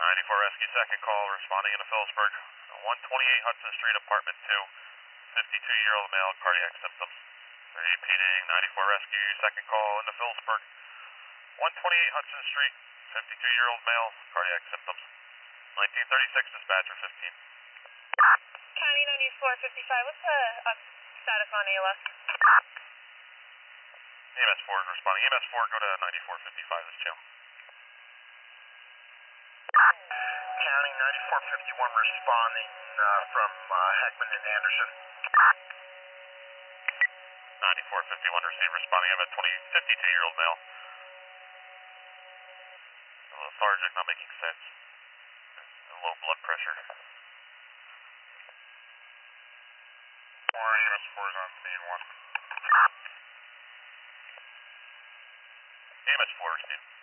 94 Rescue, second call, responding into Phillipsburg. 128 Hudson Street, apartment 2, 52-year-old male, cardiac symptoms. Repeating, 94 Rescue, second call into Phillipsburg. 128 Hudson Street, 52-year-old male, cardiac symptoms. 1936, dispatcher 15. County 9455, what's the status on ALS? EMS 4 is responding. EMS 4, go to 9455, this channel. County 9451 responding from Heckman and Anderson. 9451 received, responding. I have a 52-year-old male. Lethargic, not making sense. Low blood pressure. EMS 4 is on scene 1. EMS 4 received.